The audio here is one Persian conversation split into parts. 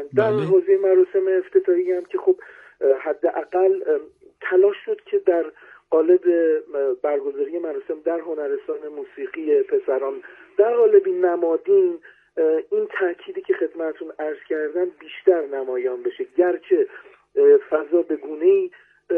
در حوزه مراسم افتتاحی هم که خب حداقل تلاش شد که در قالب برگزاری مراسم در هنرستان موسیقی پسران در قالبی نمادین این تأکیدی که خدمتتون عرض کردم بیشتر نمایان بشه، گرچه فضا به گونه‌ای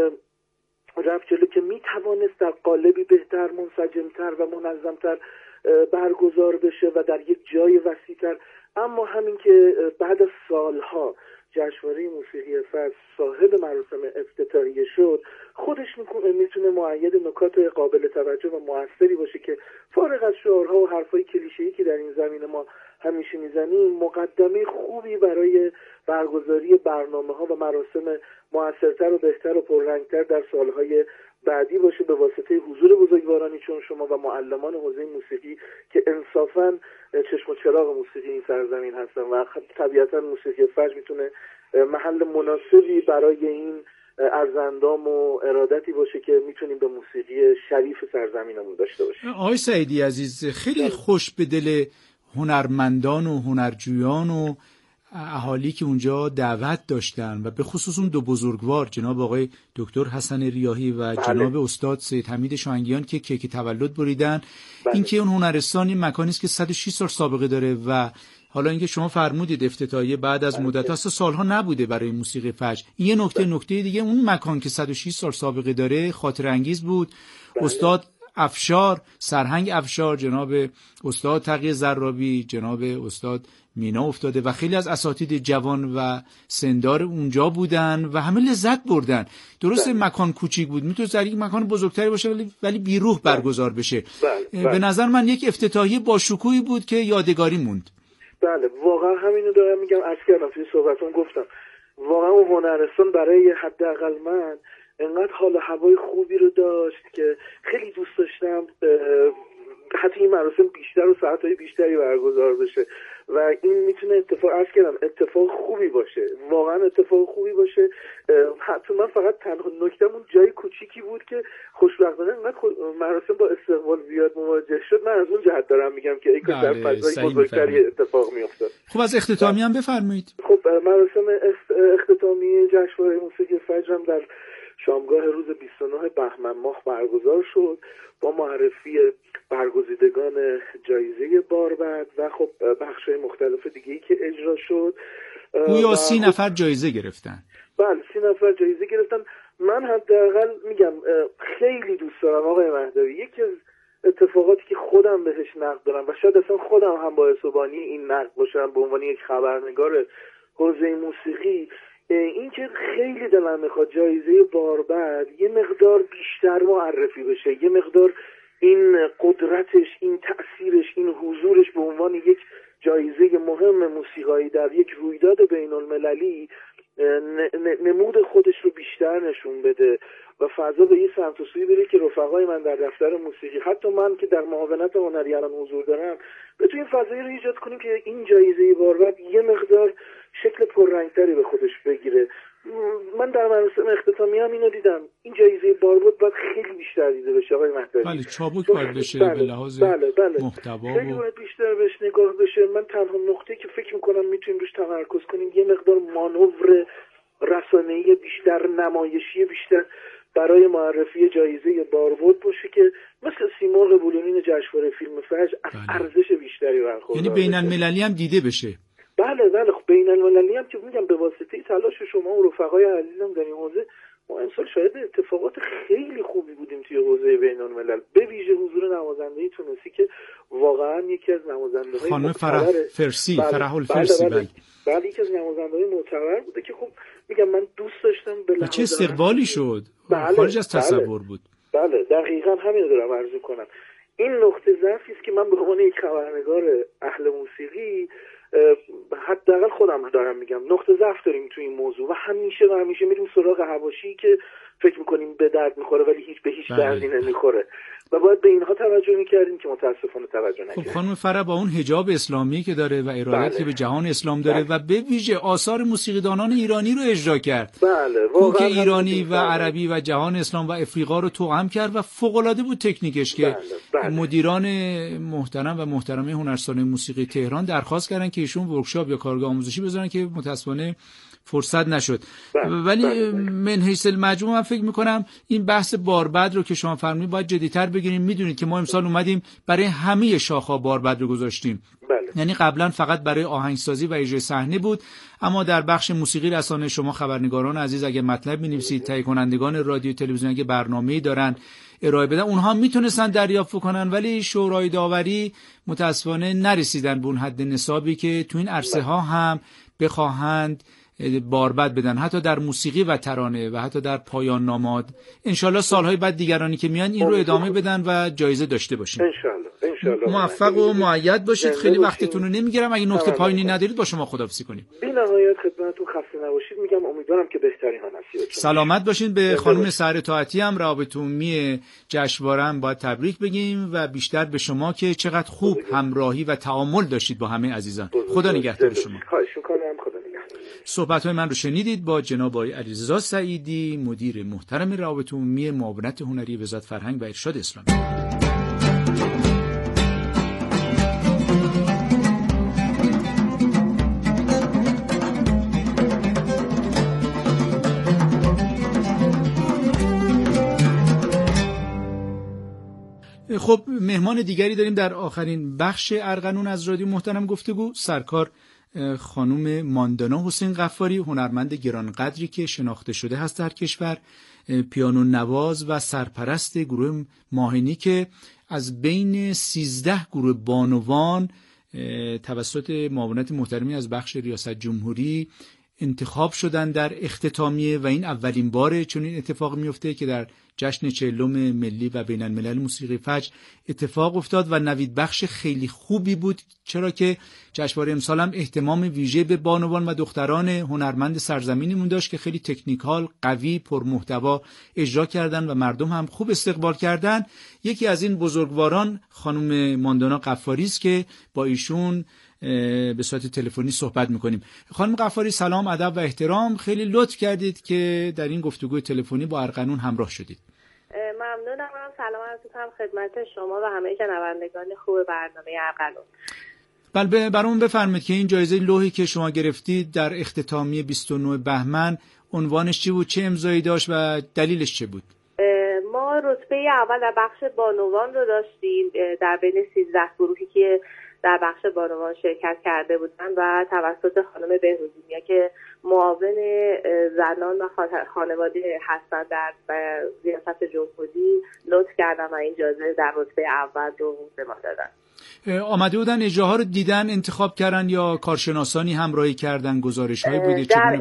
رفت جلو که میتوانست در قالبی بهتر، منسجمتر و منظمتر برگزار بشه و در یک جای وسیع‌تر، اما همین که بعد از سالها جشنواره موسیقی فجر صاحب مراسم افتتاحیه شد، خودش میتونه مؤید نکات قابل توجه و موثری باشه که فارغ از شعارها و حرفای کلیشه‌ای که در این زمینه ما همیشه میزنیم، مقدمه خوبی برای برگزاری برنامه‌ها و مراسم موثرتر و بهتر و پررنگتر در سالهای بعدی باشه به واسطه حضور بزرگوارانی چون شما و معلمان حوزه موسیقی که انصافاً چشم و چراغ موسیقی این سرزمین هستن و طبیعتاً موسیقی فجر میتونه محل مناسبی برای این ارزندام و ارادتی باشه که میتونیم به موسیقی شریف سرزمینمون داشته باشیم. آقای سعیدی عزیز، خیلی خوش به دل هنرمندان و هنرجویان و اهالی که اونجا دعوت داشتن و به خصوص اون دو بزرگوار جناب آقای دکتر حسن ریاحی و جناب استاد سید حمید شاهنگیان که کیک تولد بریدن. اینکه اون هنرستان این مکانی است که 106 سال سابقه داره و حالا اینکه شما فرمودید افتتاحیه بعد از مدت سالها نبوده برای موسیقی فجر. این یه نکته دیگه، اون مکان که 106 سال سابقه داره خاطر انگیز بود. استاد افشار، سرهنگ افشار، جناب استاد تقی زرابی، جناب استاد مینا افتاده و خیلی از اساتید جوان و سندار اونجا بودن و همه لذت بردن. درسته مکان کوچیک بود، میتونه در یک مکان بزرگتری باشه ولی بیروح برگزار بشه. به نظر من یک افتتاحیه با شکوهی بود که یادگاری موند. بله واقعا همینو دارم میگم. عرض کردم توی صحبتون گفتم واقعا اون هنرستان برای حداقل من انقدر حال و هوای خوبی رو داشت که خیلی دوست داشتم حتی این مراسم بیشتر و ساعتهای بیشتری برگزار بشه و این میتونه اتفاق خوبی باشه، واقعا اتفاق خوبی باشه. حتی من فقط تنها نکتم اون جای کوچیکی بود که خوشبختانه انقدر مراسم با استقبال زیاد مواجه شد. من از اون جهت دارم میگم که ای کاش در فضای بزرگتری اتفاق میافتاد. خب از اختتامیه هم بفرمایید. خب مراسم اختتامیه جشنواره موسیقی فجر هم در شامگاه روز 29 بهمن ماه برگزار شد با معرفی برگزیدگان جایزه باربد و خب بخش‌های مختلف دیگه‌ای که اجرا شد. گویا 30 نفر جایزه گرفتن. بله 30 نفر جایزه گرفتن. من حداقل میگم خیلی دوست دارم آقای مهدوی، یکی از اتفاقاتی که خودم بهش نقد دارم و شاید اصلا خودم هم باعث بانی این نقد باشم به عنوان یک خبرنگار حوزه موسیقی، این که خیلی دلم میخواد جایزه باربد یه مقدار بیشتر معرفی بشه، یه مقدار این قدرتش، این تأثیرش، این حضورش به عنوان یک جایزه مهم موسیقایی در یک رویداد بین المللی نمود خودش رو بیشتر نشون بده و فضا به یه سمت و سوی بره که رفقای من در دفتر موسیقی، حتی من که در معاونت هنری الان حضور دارم، بتونیم فضایی رو ایجاد کنیم که این جایزه باربد یه مقدار شکل پررنگتری به خودش بگیره. من در مراسم اختتامیه هم اینو دیدم، این جایزه باربد باید خیلی بیشتر دیده بشه آقای مهدوی. بله چابک باید بشه به لحاظ محتوا خیلی باید بیشتر بهش نگاه بشه. من تنها نقطه‌ای که فکر می‌کنم میتونیم روش تمرکز کنیم یه مقدار مانور رسانه‌ای بیشتر، نمایشی بیشتر برای معرفی جایزه باربد باشه که مثل سیمرغ بلورین جشنواره فیلم فجر از ارزش بیشتری برخوردار، یعنی بین‌المللی هم دیده بشه. بله خب بین‌المللی هم که میگم به واسطه تلاش شما و رفقای عزیزم در این حوزه ما امسال شاهد اتفاقات خیلی خوبی بودیم توی حوزه بین‌الملل، به ویژه حضور نوازنده تونسی که واقعا یکی از نوازنده‌های خانم فرح الفرسی بله یکی از نوازنده‌های معتبر بوده که خب میگم من دوست داشتم به لحاظ چه استقبالی شد، خارج از تصور بود. بله دقیقاً همین رو دارم عرض کنم. این نقطه ضعفی است که من به عنوان یک خبرنگار اهل موسیقی حداقل خودم دارم میگم نقطه ضعف داریم تو این موضوع و همیشه میریم سراغ حواشی که فکر میکنیم به درد میخوره ولی به هیچ دردی نمیخوره و باید به اینها توجه میکردیم که متاسفانه توجه نکردیم. خب خانم فرح با اون حجاب اسلامی که داره و ارادتی که به جهان اسلام داره و به ویژه آثار موسیقیدانان ایرانی رو اجرا کرد. کوک ایرانی و عربی و جهان اسلام و افریقا رو توأم کرد و فوق العاده بود تکنیکش که مدیران محترم و محترمه هنرستان موسیقی تهران درخواست کردن که که ایشون ورکشاپ یا کارگاه آموزشی بذارن که متاسفانه فرصت نشد. ولی من حیث المجموع من فکر میکنم این بحث باربد رو که شما فرمودید باید جدی‌تر بگیریم. میدونید که ما امسال اومدیم برای همه شاخه‌ها باربد رو گذاشتیم. یعنی قبلا فقط برای آهنگسازی و اجرای صحنه بود، اما در بخش موسیقی رسانه شما خبرنگاران عزیز اگه مطلب می‌نویسید، تهیه کنندگان رادیو تلویزیون اگه برنامه‌ای دارن ارائه بدن اونها میتونستن دریافت کنن، ولی شورای داوری متاسفانه نرسیدن به اون حد نصابی که تو این عرصه ها هم بخواهند باربد بدن، حتی در موسیقی و ترانه و حتی در پایان نامات. انشالله سالهای بعد دیگرانی که میان این رو ادامه بدن و جایزه داشته باشیم. انشالله موفق و مؤید باشید. خیلی وقتتون رو نمیگیرم. اگه نکته پایانی ندارید با شما خداحافظی کنیم. بی‌نهایت خدمتتون خسته نباشید میگم. امیدوارم که بهتری ها نصیب بشه. سلامت باشین. به خانم سحر طاعتی هم روابط عمومی جشنواره هم باید تبریک بگیم و بیشتر به شما که چقدر خوب همراهی و تعامل داشتید با همه عزیزان. خدا نگهدار شما. خواهش می‌کنم. خدا نگهدار. صحبت‌های من رو شنیدید با جناب آقای علیرضا سعیدی، مدیر محترم روابط عمومی معاونت هنری وزارت فرهنگ و ارشاد اسلامی. خب مهمان دیگری داریم در آخرین بخش ارغنون از رادیو محترم گفتگو. سرکار خانم ماندانا حسین غفاری، هنرمند گرانقدری که شناخته شده هست در کشور، پیانو نواز و سرپرست گروه ماهنی که از بین 13 گروه بانوان توسط معاونت محترمی از بخش ریاست جمهوری انتخاب شدن در اختتامیه و این اولین باره چنین اتفاق میفته که در جشن 40 ملی و بین الملل موسیقی فجر اتفاق افتاد و نوید بخش خیلی خوبی بود، چرا که جشنواره امسال هم اهتمام ویژه به بانوان و دختران هنرمند سرزمینمون داشت که خیلی تکنیکال، قوی، پرمحتوا اجرا کردن و مردم هم خوب استقبال کردن. یکی از این بزرگواران خانم ماندانا غفاری است که با ایشون به صورت تلفنی صحبت میکنیم. خانم غفاری سلام، ادب و احترام. خیلی لطف کردید که در این گفتگوی تلفنی با ارغنون همراه شدید. ممنونم. سلام عرض می‌کنم خدمت شما و همه شنوندگان خوب برنامه ارغنون. بله برامون بفرمایید که این جایزه لوحی که شما گرفتید در اختتامیه 29 بهمن عنوانش چی بود، چه امضایی داشت و دلیلش چه بود؟ ما رتبه اول در بخش بانوان رو داشتیم در بین 13 گروهی که در بخش بانوان شرکت کرده بودن و توسط خانم بهروزی‌نیا که معاون زنان و خانواده هستند در ریاست جمهوری لطف کردن و این جایزه در رتبه اول رو به ما دادن. آمده بودن اجراها رو دیدن انتخاب کردن یا کارشناسانی همراهی کردن؟ گزارش‌هایی بوده؟ در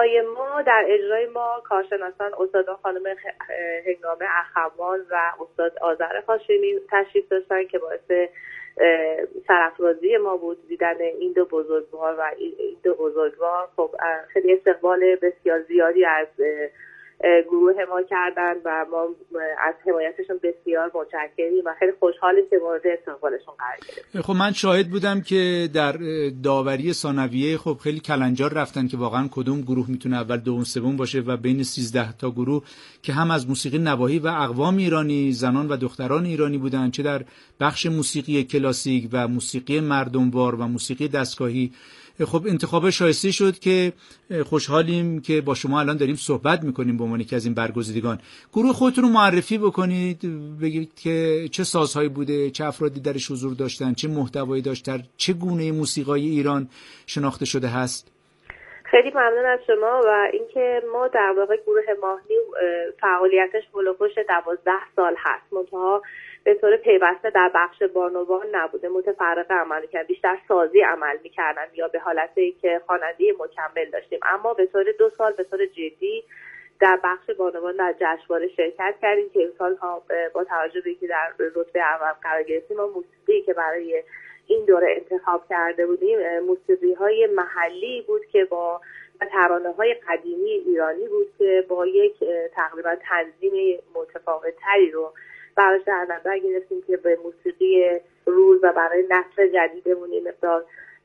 اجرای ما کارشناسان استادان خانم هنگامه اخوان و استاد آذر هاشمی تشریف داشتن که باعث سرافرازی ما بود دیدن این دو بزرگوار و این دو بزرگوار. خب خیلی استقبال بسیار زیادی از گروه ما کردن و ما از حمایتشون بسیار متشکریم و خیلی خوشحالیم که مورد استقبالشون قرار گرفتیم. خب من شاهد بودم که در داوری ثانویه خب خیلی کلنجار رفتن که واقعا کدوم گروه میتونه اول، دوم، سوم باشه و بین 13 تا گروه که هم از موسیقی نواحی و اقوام ایرانی، زنان و دختران ایرانی بودن، چه در بخش موسیقی کلاسیک و موسیقی مردموار و موسیقی دستگاهی. خب انتخاب شایسته شد که خوشحالیم که با شما الان داریم صحبت میکنیم به عنوان یکی از این برگزیدگان. گروه خودتون رو معرفی بکنید، بگید که چه سازهایی بوده، چه افرادی درش حضور داشتن، چه محتوایی داشت، چه گونه موسیقای ایران شناخته شده هست. خیلی ممنون از شما و اینکه ما در واقع گروه ماهنی فعالیتش هولوش 12 سال هست، منتها به طور پیوسته در بخش بانوان نبوده، متفرقه عمل می‌کردن، بیشتر سازی عمل می‌کردن یا به حالتی که خواننده مکمل داشتیم، اما به طور 2 سال به طور جدی در بخش بانوان در جشنواره شرکت کردیم که این سال‌ها با توجه به اینکه در رتبه اول قرار گرفتیم و موسیقی که برای این دوره انتخاب کرده بودیم موسیقی‌های محلی بود که با ترانه‌های قدیمی ایرانی بود که با یک تقریبا تنظیم متفاوت‌تری رو براش در نظر گرفتیم که به موسیقی روز و برای نسل جدیدمون این مقدار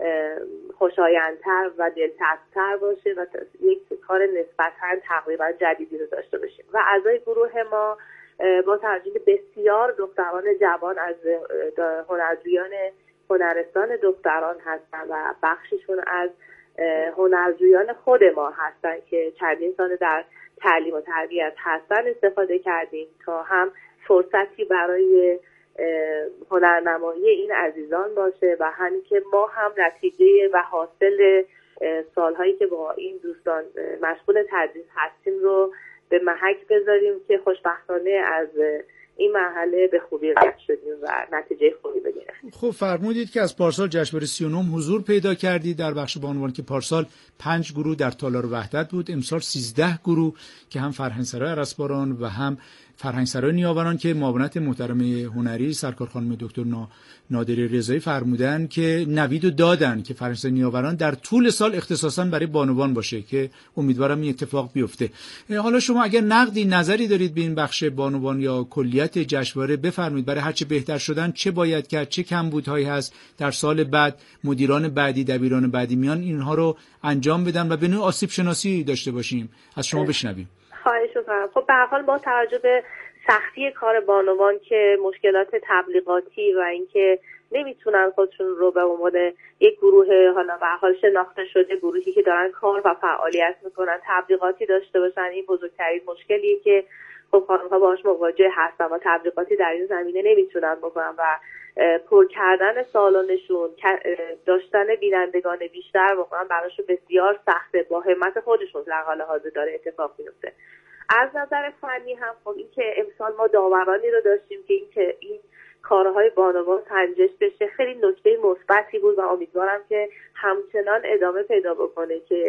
خوشایندتر و دلچسب‌تر باشه و یک کار نسبتاً تقریبا جدیدی رو داشته باشیم. و اعضای گروه ما با توجه به بسیار دختران جوان از هنرجویان هنرستان دختران هستن و بخششون از هنرجویان خود ما هستن که چندین سال در تعلیم و تربیت هستن استفاده کردیم تا هم فرصتی برای هنرنمایی این عزیزان باشه و همین که ما هم نتیجه و حاصل سالهایی که با این دوستان مشغول تدریس هستیم رو به محک بذاریم که خوشبختانه از این مرحله به خوبی رد شدیم و نتیجه خوبی بگیریم. خب فرمودید که از پارسال جشنواره 39 حضور پیدا کردید در بخش بانوان که پارسال 5 گروه در تالار وحدت بود، امسال 13 گروه که هم فرهنگسرای ارسباران و هم فرهنگسرای نیاوران که معاونت محترم هنری سرکار خانم دکتر نادره رضایی فرمودن که نویدو دادن که فرهنگسرای نیاوران در طول سال اختصاصا برای بانوان باشه که امیدوارم این اتفاق بیفته. حالا شما اگر نقدی نظری دارید به این بخش بانوان یا کلیت جشنواره بفرمایید، برای هرچه بهتر شدن چه باید کرد، چه کمبودهایی هست در سال بعد، مدیران بعدی، دبیران بعدی میان اینها رو انجام بدن و به نوع آسیب شناسی داشته باشیم. از شما بشنویم. خواهش می‌کنم. خب به هر حال با توجه به سختی کار بانوان که مشکلات تبلیغاتی و اینکه نمیتونن خودشون رو به عنوان یک گروه حالا به هر حال شناخته شده گروهی که دارن کار و فعالیت میکنن تبلیغاتی داشته باشن، این بزرگترین مشکلیه که خب خانم‌ها باهاش مواجه هستن و تبلیغاتی در این زمینه نمیتونن بکنن و پر کردن سالنشون، داشتن بینندگان بیشتر واقعا براشون بسیار سخته، با همت خودشون در حال حاضر داره اتفاق میفته. از نظر فنی هم خب این که امسال ما داورانی رو داشتیم که این کارهای بانوان سنجش بشه خیلی نکته مثبتی بود و امیدوارم که همچنان ادامه پیدا بکنه که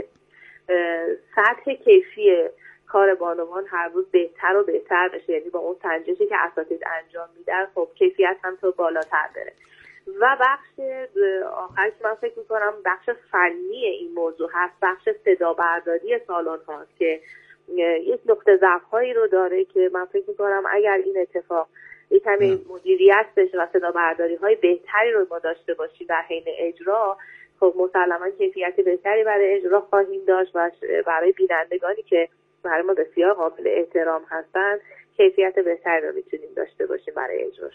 سطح کیفی کار بانوان هر روز بهتر و بهتر بشه، یعنی با اون سنجشی که اساتید انجام میدن خب کیفیت هم تو بالاتر بره. و بخش آخرش من فکر میکنم بخش فنی این موضوع هست، بخش صدا برداری سالن هاست که یک نقطه ضعف هایی رو داره که من فکر میکنم اگر این اتفاق یک کمی مدیریت بشه و صدا برداری های بهتری رو ما داشته باشیم در حین اجرا، خب مسلما کیفیت بهتری برای اجرا خواهیم داشت و برای بینندگانی که برای ما بسیار قابل احترام هستن کیفیت بهتری رو میتونیم داشته باشیم برای اجراش.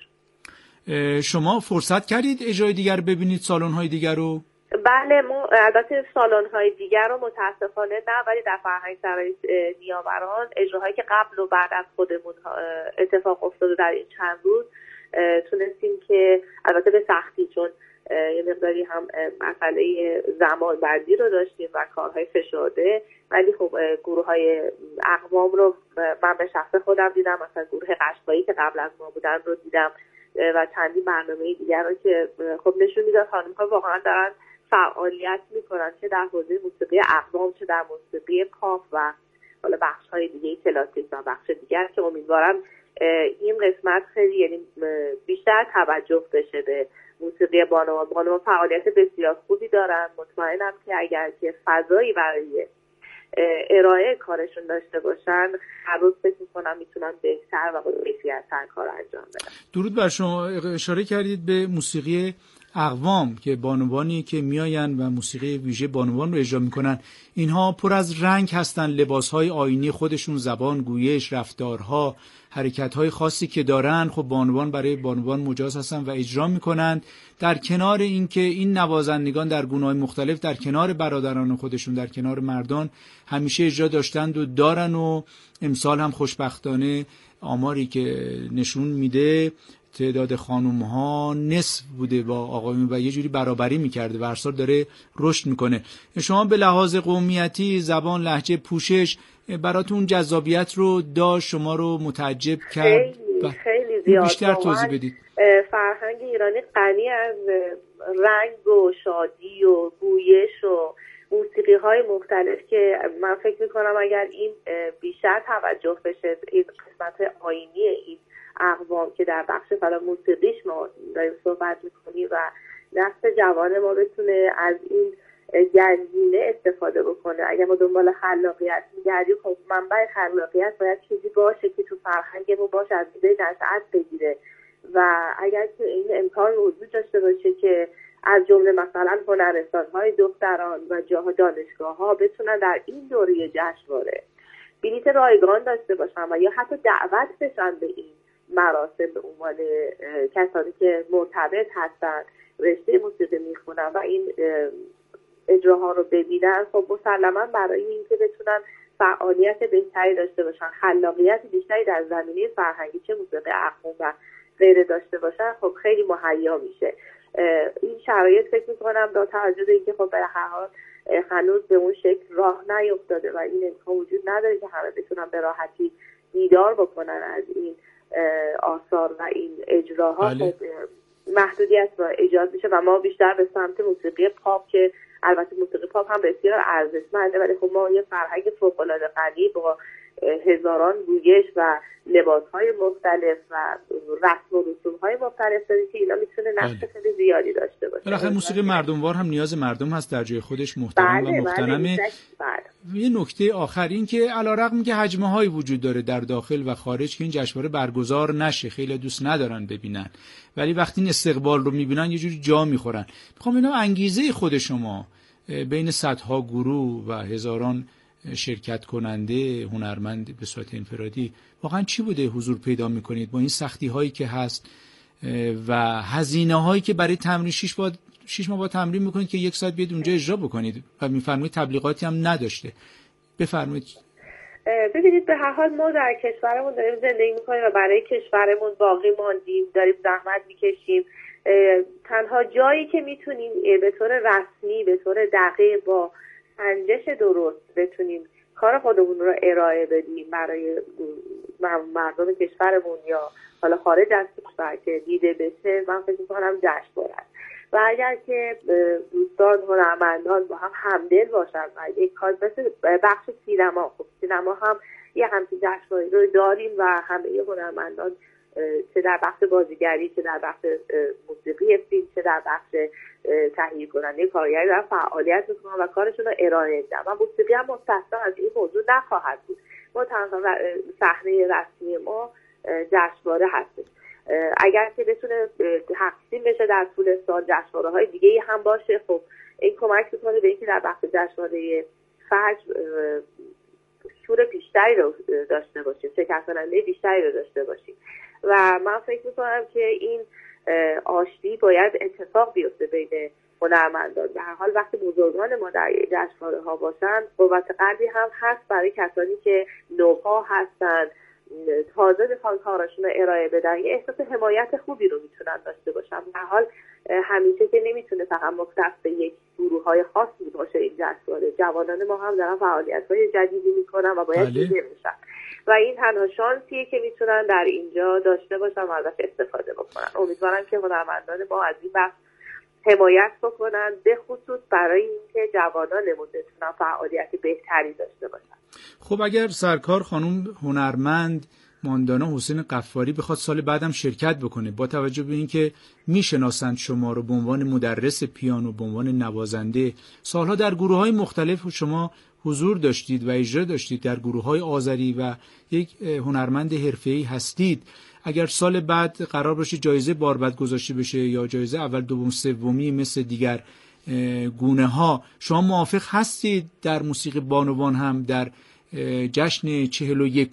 شما فرصت کردید اجرای دیگر ببینید، سالن‌های دیگر رو؟ بله، ما البته سالن‌های دیگر رو متاسفانه نه، ولی در فرهنگسرای نیاوران اجراهایی که قبل و بعد از خودمون اتفاق افتاده در این چند روز تونستیم که البته به سختی، چون یه مقداری هم مسئله زمان بندی رو داشتیم و کارهای فشرده، ولی خب گروه‌های اقوام رو من به شخص خودم دیدم، مثلا گروه قشقایی که قبل از ما بودن رو دیدم و چندین برنامه دیگر رو که خب نشون میداد خانم‌ها واقعا دارن فعالیت میکنن، چه در حوزه موسیقی اقوام چه در موسیقی پاپ و حالا بخش‌های دیگه کلاسیک و بخش دیگر که امیدوارم این قسمت خیلی یعنی بیشتر توجه بشه به موسیقی بانوان فعالیت بسیار خوبی دارن. مطمئنم که اگر که فضایی برای ارائه کارشون داشته باشن هر روز فکر میکنم میتونن بهتر و با کیفیت‌تر کار انجام بدن. درود بر شما. اشاره کردید به موسیقی اقوام که بانوانی که میاین و موسیقی ویژه بانوان رو اجرا میکنن، اینها پر از رنگ هستن، لباسهای آیینی خودشون، زبان، گویش، رفتارها، حرکتهای خاصی که دارن. خب بانوان برای بانوان مجاز هستن و اجرا میکنن، در کنار اینکه این نوازندگان در گونه‌های مختلف در کنار برادران خودشون، در کنار مردان همیشه اجرا داشتند و دارن و امسال هم خوشبختانه آماری که نشون میده تعداد خانم‌ها نصف بوده با آقایون و یه جوری برابری می‌کرده و هر سال داره رشد می‌کنه. شما به لحاظ قومیتی، زبان، لهجه، پوشش براتون جذابیت رو داشت، شما رو متعجب کرد؟ خیلی زیاد. بیشتر توضیح بدید. فرهنگ ایرانی غنی از رنگ و شادی و گویش و موسیقی‌های مختلف که من فکر می‌کنم اگر این بیشتر توجه بشه، این قسمت آیینی این اقوام که در بخش فلا موسیقیش ما داریم صحبت میکنیم و نسل جوان ما بتونه از این گنجینه استفاده بکنه. اگر ما دنبال خلاقیت میگردیم خب منبع خلاقیت باید چیزی باشه که تو فرهنگ ما باشه، از ایده نشأت بگیره و اگر که این امکان وجود داشته باشه که از جمله مثلا هنرستان‌های دختران و جاها دانشگاه‌ها بتونن در این دوره جشنواره بلیت رایگان داشته باشن و یا حتی دعوت بشن به این مراسم به عنوان کسانی که مرتبط هستن رشته موسیقی میخونن و این اجراها رو ببینن، خب مسلما برای اینکه بتونن فعالیت بهتری داشته باشن، خلاقیت بیشتری در زمینه فرهنگی چه موسیقی اقوام و غیره داشته باشن، خب خیلی مهیا میشه. این شرایط فکر میکنم با توجه به اینکه خب به هر حال هنوز به اون شکل راه نیفتاده و این امکان وجود نداره که همه بتونن به راحتی دیدار بکنن از این آثار و این اجراها. خب محدودیت با ایجاد میشه و ما بیشتر به سمت موسیقی پاپ، که البته موسیقی پاپ هم بسیار ارزشمنده، ولی خب ما یه فرهنگ فوق‌العاده غنی با هزاران گویش و لباس‌های مختلف و رسم و رسوم‌های مختلف داریم که اینا میتونه نقش خیلی زیادی داشته باشه. بالاخره موسیقی مردموار هم نیاز مردم هست، در جای خودش محترم و محترمه. یه نکته آخر این که علیرغم که حجمه‌هایی وجود داره در داخل و خارج که این جشنواره برگزار نشه، خیلی دوست ندارن ببینن، ولی وقتی این استقبال رو میبینن یه جوری جا میخورن. میخوام اینا انگیزه خود شما بین صدها گروه و هزاران شرکت کننده هنرمند به صورت انفرادی واقعا چی بوده حضور پیدا میکنید با این سختی هایی که هست و هزینه هایی که برای تمرین 6 ماه با تمرین میکنید که 1 ساعت بیاید اونجا اجرا بکنید و میفرمایید تبلیغاتی هم نداشته؟ بفرمایید. ببینید به هر حال ما در کشورمون داریم زندگی میکنیم و برای کشورمون باقی ماندیم، داریم زحمت میکشیم. تنها جایی که میتونیم به طور رسمی، به طور دقیق، با سنجش درست بتونیم کار خودمون رو ارائه بدیم برای مردم کشورمون یا حالا خارج از کشور که دیده بشه، من فکر می‌کنم جشنواره است. و اگر که دوستان هنرمندان با هم همدل باشن و یک کار مثل بخش سینما، خب سینما هم یه همچین جشنواره رو داریم و همه هنرمندان چه در بخش بازیگری، چه در بخش موسیقی فیلم، چه در بخش تهیه کننده کارگری دارن فعالیت میکنن و کارشون رو ارائه میدن و موسیقی هم مستثنا از این موضوع نخواهد بود. ما تنها صحنه رسمی ما جشنواره هستش. اگر که بتونه تقسیم بشه در طول سال جشنواره های دیگه هم باشه، خب این کمک میکنه به اینکه در بخش جشنواره فجر شور بیشتری رو داشته باشیم، شرکت کننده بیشتری رو داشته باشیم و من فکر میکنم که این آشتی باید اتفاق بیفته بین هنرمندان. به هر حال وقتی بزرگان ما در جشنواره ها باشن، قوت قلبی هم هست برای کسانی که نوپا هستن، تازه بخوان کاراشون رو ارائه بدن، یه احساس حمایت خوبی رو میتونن داشته باشن. به هر حال همیشه که نمیتونه فقط مختص به یک گروه‌های خاصی باشه این جشنواره. جوانان ما هم دارن فعالیت‌های جدیدی میکنن و باید دیده بشن و این تنها شانسیه که میتونن در اینجا داشته باشن و ازش استفاده بکنن. امیدوارم که هنرمندان ما از این بخش حمایت بکنن، به خصوص برای اینکه جوانانمون بتونن فعالیت بهتری داشته باشن. خب اگر سرکار خانم هنرمند ماندانا حسین قفاری بخواد سال بعدم شرکت بکنه، با توجه به اینکه میشناسند شما رو به عنوان مدرس پیانو، به عنوان نوازنده، سالها در گروه‌های مختلف شما حضور داشتید و اجرا داشتید، در گروه‌های آذری و یک هنرمند حرفه‌ای هستید، اگر سال بعد قرار باشه جایزه باربد گذاشته بشه یا جایزه اول، دوم، سومی مثل دیگر گونه ها، شما موافق هستید در موسیقی بانوان هم در جشن 41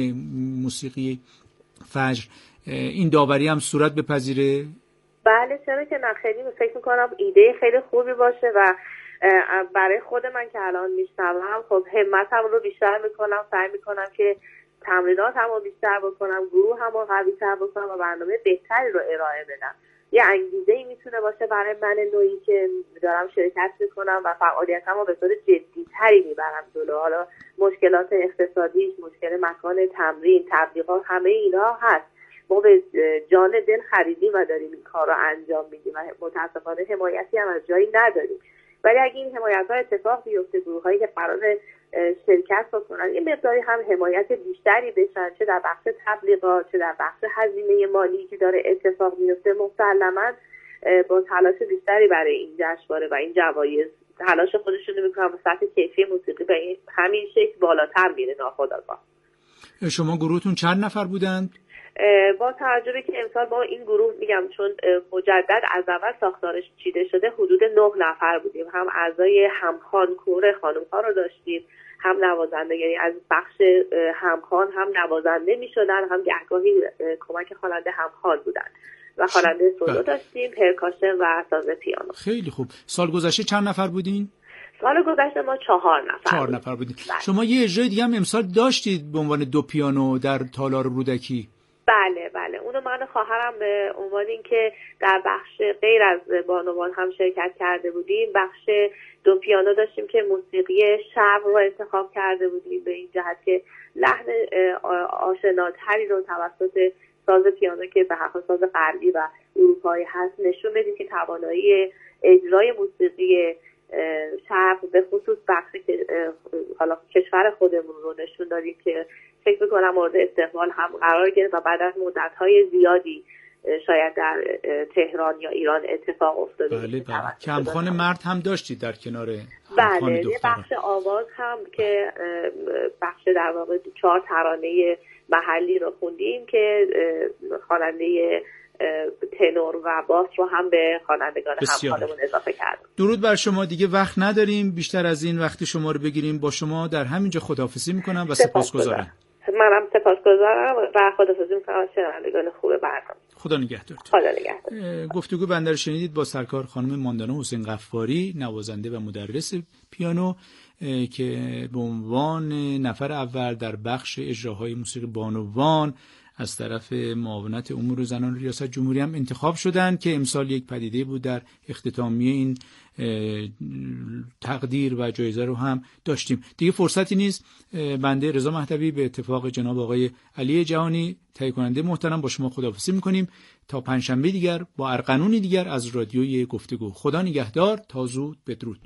موسیقی فجر این داوری هم صورت بپذیره؟ بله، چرا که نه، خیلی فکر میکنم ایده خیلی خوبی باشه و برای خود من که الان میشنوم خب همتم رو بیشتر میکنم، سعی میکنم که تمریناتم رو بیشتر بکنم، گروه هم رو قوی تر بکنم و برنامه بهتری رو ارائه بدم. یه انگیزه‌ای میتونه باشه برای من نوعی که دارم شرکت میکنم و فعالیتم رو به طور جدی‌تری میبرم جلو. حالا مشکلات اقتصادی، مشکل مکان تمرین، تبلیغات، همه اینا هست. ما به جان دل خریدیم و داریم این کار رو انجام میدیم و متاسفانه حمایتی هم از جایی نداریم. ولی اگه این حمایت‌ها اتفاق بیفته، گروه‌هایی که قرار شرکت بکنن یه مقداری هم حمایت بیشتری بشن، چه در بخش تبلیغات، چه در بخش هزینه مالی که داره اتفاق میفته، مسلماً با تلاش بیشتری برای این جشنواره و این جوایز تلاش خودشون میکنن و سطح کیفی موسیقی به همین شکل بالاتر میره ناخودآگاه. شما گروهتون چند نفر بودند؟ با توجه به که امسال با این گروه میگم چون مجدد از اول ساختارش چیده شده، حدود 9 نفر بودیم. هم اعضای همخوان کور خانم‌ها رو داشتیم، هم نوازنده، یعنی از بخش همخوان هم نوازنده میشدن، هم گهگاهی کمک خواننده همخوان بودن و خواننده سولو داشتیم، پرکاشن و ساز پیانو. خیلی خوب. سال گذشته چند نفر بودین؟ سال گذشته ما 4 نفر بودیم. شما یه اجرای دیگه هم امسال داشتید به عنوان 2 پیانو در تالار رودکی. بله اونو من و خواهرم به عنوان اینکه در بخش غیر از بانوان هم شرکت کرده بودیم، بخش 2 پیانو داشتیم که موسیقی شرق رو انتخاب کرده بودیم، به این جهت که لحن آشناتری رو توسط ساز پیانو که به حق ساز غربی و اروپایی هست نشون بدیم که توانایی اجرای موسیقی شرق به خصوص بخشی که حالا کشور خودمون رو نشون دادیم که فکر میکنم مورد استقبال هم قرار گرفت و بعد از مدت‌های زیادی شاید در تهران یا ایران اتفاق افتاده. بله. کمخوان مرد هم داشتید در کنار بله، یه بخش آواز هم که بخش در واقع 4 ترانه محلی رو خوندیم که خواننده تنور و باس رو هم به خوانندگان همکارمون اضافه کردیم. درود بر شما. دیگه وقت نداریم بیشتر از این وقت شما رو بگیریم. با شما در همینجا خداحافظی میکنم و سپاسگزارم. منم سپاسگزارم و خداحافظی میکنم از شنوندگان خوب برنامه. خدا نگهدار. خدا نگهدار. گفتگو بنده رو شنیدید با سرکار خانم ماندانا حسین غفاری، نوازنده و مدرس پیانو که به عنوان نفر اول در بخش اجراهای موسیقی بانوان از طرف معاونت امور زنان ریاست جمهوری هم انتخاب شدند که امسال یک پدیده بود در اختتامیه این تقدیر و جایزه رو هم داشتیم. دیگه فرصتی نیست. بنده رضا مهدوی به اتفاق جناب آقای علی جهانی تهیه کننده محترم با شما خداحافظی می‌کنیم تا پنجشنبه دیگر با ارقنونی دیگر از رادیوی گفتگو. خدا نگهدار. تا زود. بدرود.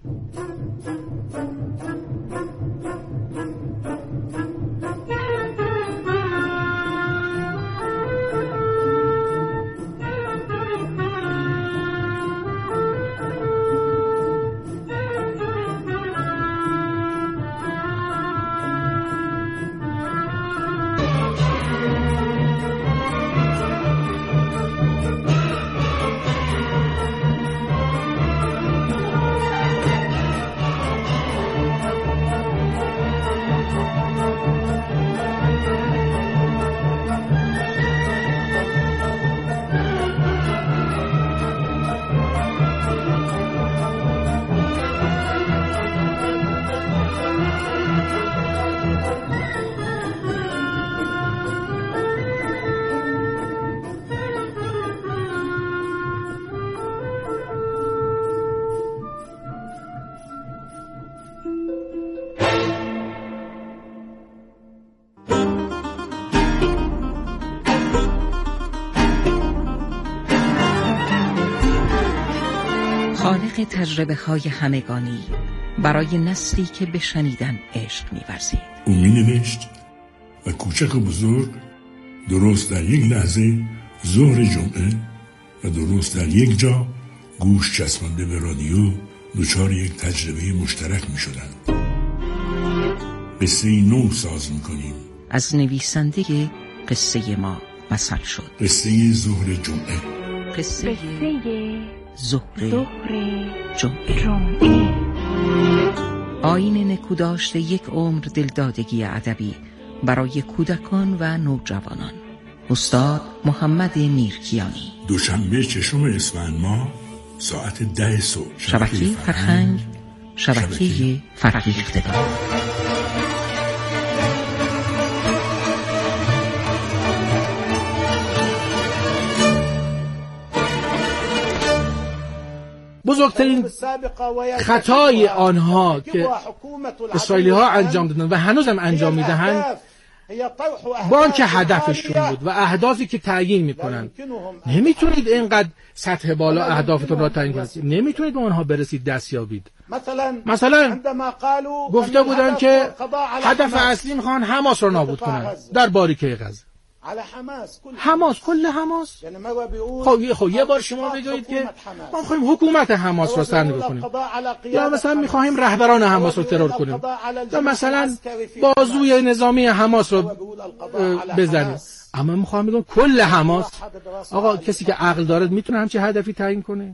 خالق تجربه‌های همگانی برای نسلی که به شنیدن عشق می‌ورزید. او می‌نوشت و کوچک و بزرگ درست در یک لحظه ظهر جمعه و درست در یک جا گوش چسبانده به رادیو دچار یک تجربه مشترک می‌شدند. قصه نو ساز می‌کنیم. از نویسنده قصه ما مثل شد. قصه ظهر جمعه. قصه ظهر جمعه. آیین نکوداشت یک عمر دلدادگی ادبی برای کودکان و نوجوانان. استاد محمد میرکیانی. دوشنبه 6 اسفند ماه ساعت 10 صبح. شبکه فرهنگ، شبکه فرهیختگان. بزرگترین خطای آنها که اسرائیلی ها انجام دادن و هنوز هم انجام میدهند با آنکه هدفشون بود و اهدافی که تعیین میکنن، نمیتونید اینقدر سطح بالا اهدافتون را تعیین کنید، نمیتونید به آنها برسید، دست یابید. مثلا گفته بودن که هدف اصلی میخوان حماس را نابود کنن در باریکه غزه. حماس، کل حماس. خب یه بار شما بگید که ما می‌خوایم حکومت حماس رو سرنگون کنیم، یا مثلا می‌خوایم رهبران حماس رو ترور کنیم، یا مثلا بازوی نظامی حماس رو بزنیم. اما می‌خوام بگم کل حماس. آقا کسی که عقل داره میتونه همچین هدفی تعیین کنه؟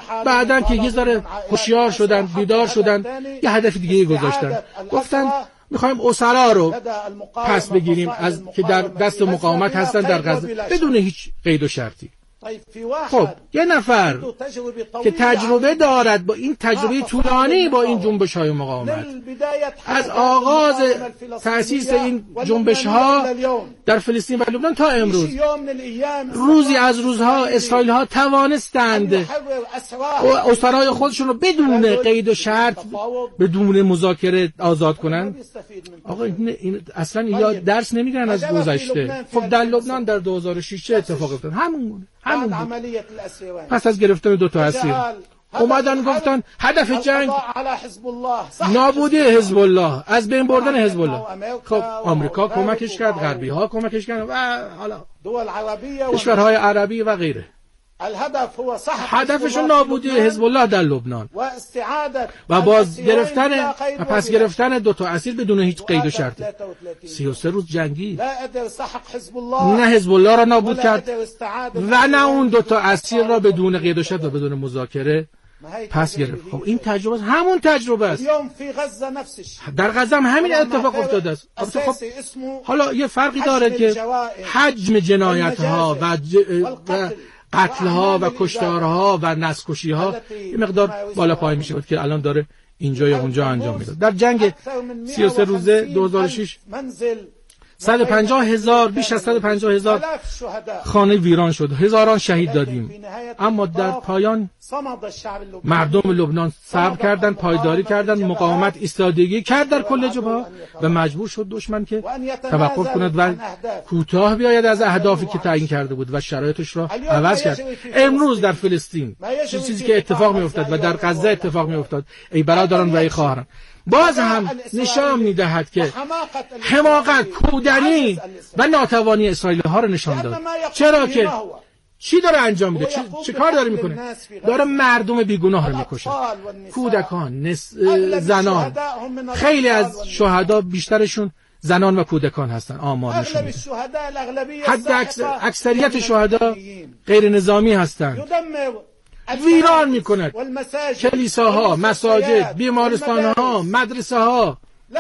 بعدن که یه ذره هوشیار شدن، بیدار شدن، یه هدف دیگه گذاشتن، گفتن میخوایم اسرا رو پس بگیریم از که در دست مقاومت هستن در غزه بدون هیچ قید و شرطی. خب یه نفر که تجربه دارد با این تجربه طولانی با این جنبش‌های مقاومت، از آغاز تأسیس این جنبش‌ها در فلسطین و لبنان تا امروز، روزی از روزها اسرائیل‌ها توانستند اسرای خودشون رو بدون قید و شرط بدون مذاکره آزاد کنند. آقا این اصلا یا درس نمیگیرن از گذشته. خب در لبنان در 2006 چه اتفاقی افتاد؟ همون پس از گرفتن 2 تا اسیر اومدن گفتن هدف جنگ نابودی حزب الله، از بین بردن حزب الله. خب آمریکا کمکش کرد، غربی ها کمکش کردن و حالا کشورهای عربی و غیره. هدفشون نابودی حزب الله در لبنان و باز گرفتن و پس گرفتن 2 تا اسیر بدون هیچ قید و شرط. 33 روز جنگی نه حزب الله را نابود کرد و نه اون 2 تا اسیر را بدون قید و شرط و بدون مذاکره پس گرفت. خب این تجربه همون تجربه است. در غزه هم همین اتفاق افتاده است. خب حالا یه فرقی داره که حجم جنایت ها و قتل ها و کشتارها و نسل ها یه مقدار بالا پایین میشه بود که الان داره اینجا یا اونجا انجام میده. در جنگ 33 روزه 2006 150,000 بیش از 150,000 خانه ویران شد، هزاران شهید دادیم، اما در پایان مردم لبنان صبر کردند، پایداری کردند، مقاومت ایستادگی کرد در کل جبهه و مجبور شد دشمن که توقف کند و کوتاه بیاید از اهدافی که تعیین کرده بود و شرایطش را عوض کرد. امروز در فلسطین چیزی که اتفاق میافتاد و در غزه اتفاق میافتاد، ای برادران و ای خواهران، باز هم نشان میدهد که حماقت، کودنی و ناتوانی اسرائیل ها رو نشان داد. چرا که چی داره انجام میده؟ چه کار داره میکنه؟ داره مردم بیگناه رو میکشه، کودکان، زنان. خیلی از شهدا بیشترشون زنان و کودکان هستن. آمار نشون میده حد اکثریت شهدا غیر نظامی هستند. ویران میکند کلیساها، مساجد، بیمارستانها، مدرسه ها.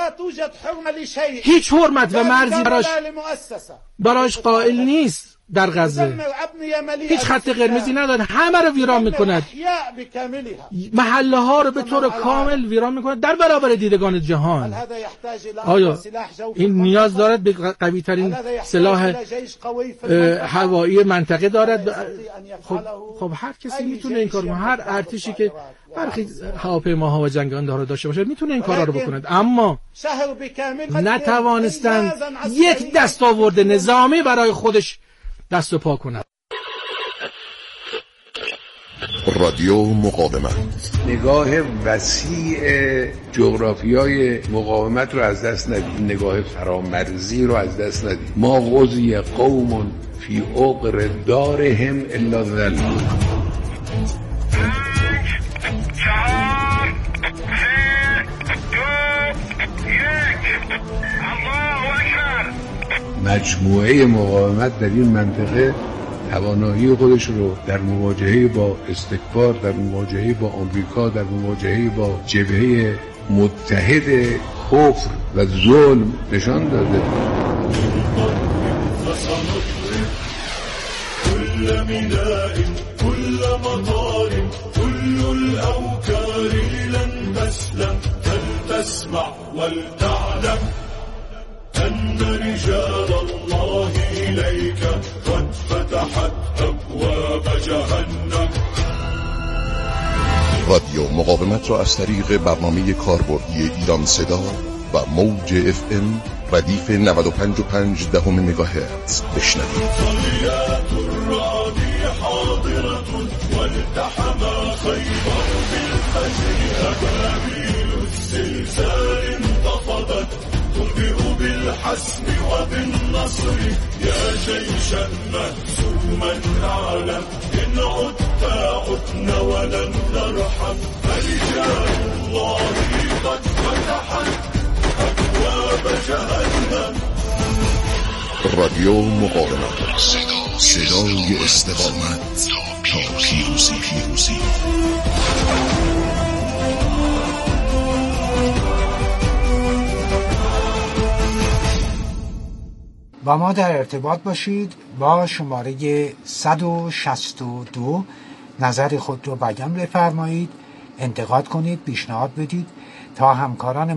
هیچ حرمت و مرزی براش قائل نیست. در غزه هیچ خط قرمزی نداره، همه رو ویران میکند، محله ها رو به طور کامل ویران میکند در برابر دیدگان جهان. آیا این نیاز دارد به قوی ترین سلاح هوایی منطقه دارد؟ خب هر کسی میتونه این کار کنه، هر ارتشی که برخی هواپیماها و جنگنده‌ها داشته باشه میتونه این کارا رو بکند، اما نتوانستند یک دستاورد نظامی برای خودش دست و پا کند. رادیو مقاومت نگاه وسیع جغرافیای مقاومت رو از دست ندید، نگاه فرامرزی رو از دست ندید. ما غزی قوم فی عقر دارهم الا ذل. مجموعه مقاومت در این منطقه توانایی خودش رو در مواجهه با استکبار، در مواجهه با آمریکا، در مواجهه با جبهه متحد کفر و ظلم نشان داده. كل ميناء كل مطار كل الأوكار لن تسلم فلتسمع ولتعلم أن رجال الله إليك قد فتحت أبواب جهنم. رادیو مقاومت را از طریق برنامه کاربردی ایران صدا و موج FM ردیف 95.5 مگاهرتز بشنوید. صليات الرعد حاضرة والتحم خيبر بالفجر أبابيل الزلزال انتفضت تنبئ بالحسم وبالنصر يا جيشا مهزوما اعلم إن عدت عدنا ولن نرحم فرجال الله قد فتحت أبواب جهنم. رادیو مقاومت، صدای استقامت تا پیروزی. با ما در ارتباط باشید. با شماره 162 نظر خود رو بیان بفرمایید، انتقاد کنید، پیشنهاد بدید تا همکاران